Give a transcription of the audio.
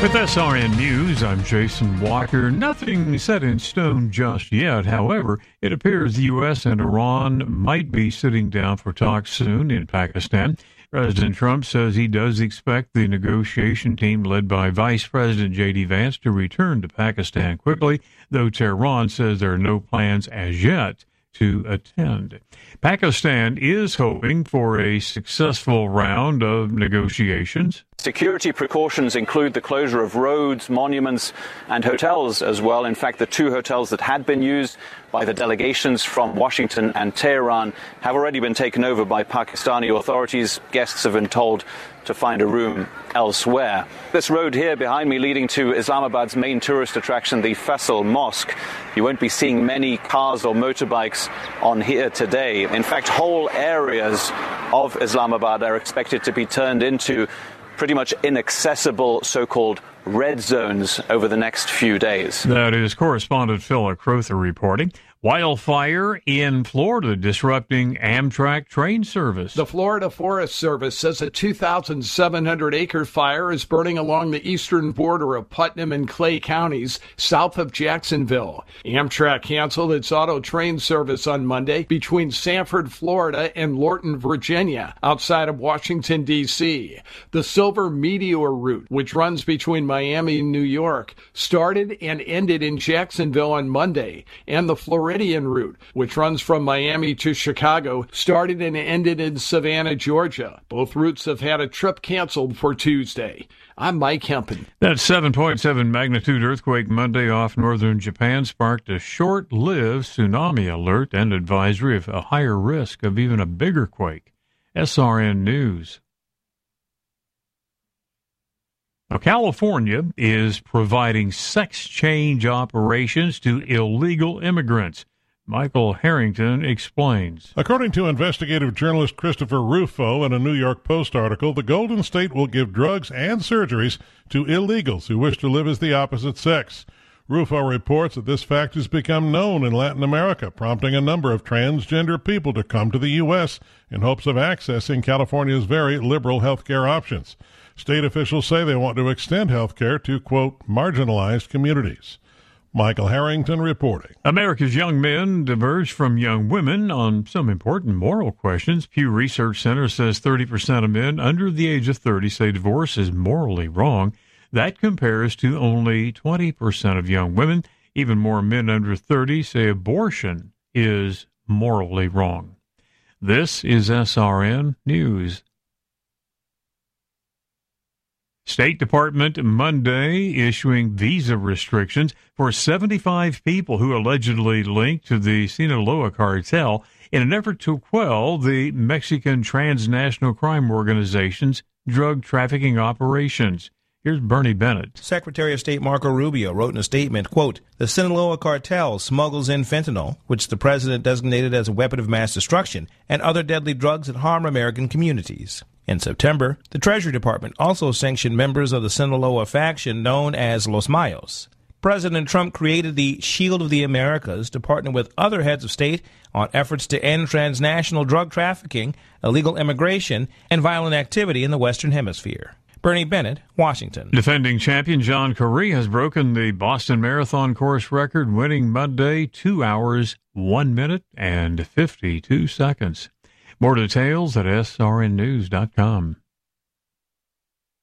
With SRN News, I'm Jason Walker. Nothing set in stone just yet. However, it appears the U.S. and Iran might be sitting down for talks soon in Pakistan. President Trump says he does expect the negotiation team led by Vice President J.D. Vance to return to Pakistan quickly, though Tehran says there are no plans as yet to attend. Pakistan is hoping for a successful round of negotiations. Security precautions include the closure of roads, monuments, and hotels as well. In fact, the two hotels that had been used by the delegations from Washington and Tehran have already been taken over by Pakistani authorities. Guests have been told to find a room elsewhere. This road here behind me leading to Islamabad's main tourist attraction, the Faisal Mosque. You won't be seeing many cars or motorbikes on here today. In fact, whole areas of Islamabad are expected to be turned into pretty much inaccessible so-called red zones over the next few days. That is correspondent Phil Crowther reporting. Wildfire in Florida disrupting Amtrak train service. The Florida Forest Service says a 2,700-acre fire is burning along the eastern border of Putnam and Clay counties, south of Jacksonville. Amtrak canceled its auto train service on Monday between Sanford, Florida, and Lorton, Virginia, outside of Washington, D.C. The Silver Meteor route, which runs between Miami and New York, started and ended in Jacksonville on Monday, and the Floridian route, which runs from Miami to Chicago, started and ended in Savannah, Georgia. Both routes have had a trip canceled for Tuesday. I'm Mike Hempen. That 7.7 magnitude earthquake Monday off northern Japan sparked a short-lived tsunami alert and advisory of a higher risk of even a bigger quake. SRN News. Now, California is providing sex change operations to illegal immigrants. Michael Harrington explains. According to investigative journalist Christopher Rufo in a New York Post article, the Golden State will give drugs and surgeries to illegals who wish to live as the opposite sex. Rufo reports that this fact has become known in Latin America, prompting a number of transgender people to come to the U.S. in hopes of accessing California's very liberal health care options. State officials say they want to extend health care to, quote, marginalized communities. Michael Harrington reporting. America's young men diverge from young women on some important moral questions. Pew Research Center says 30% of men under the age of 30 say divorce is morally wrong. That compares to only 20% of young women. Even more men under 30 say abortion is morally wrong. This is SRN News. State Department Monday issuing visa restrictions for 75 people who allegedly linked to the Sinaloa cartel in an effort to quell the Mexican transnational crime organization's drug trafficking operations. Here's Bernie Bennett. Secretary of State Marco Rubio wrote in a statement, quote, the Sinaloa cartel smuggles in fentanyl, which the president designated as a weapon of mass destruction, and other deadly drugs that harm American communities. In September, the Treasury Department also sanctioned members of the Sinaloa faction known as Los Mayos. President Trump created the Shield of the Americas to partner with other heads of state on efforts to end transnational drug trafficking, illegal immigration, and violent activity in the Western Hemisphere. Bernie Bennett, Washington. Defending champion John Curry has broken the Boston Marathon course record, winning Monday 2 hours, 1 minute, and 52 seconds. More details at srnnews.com.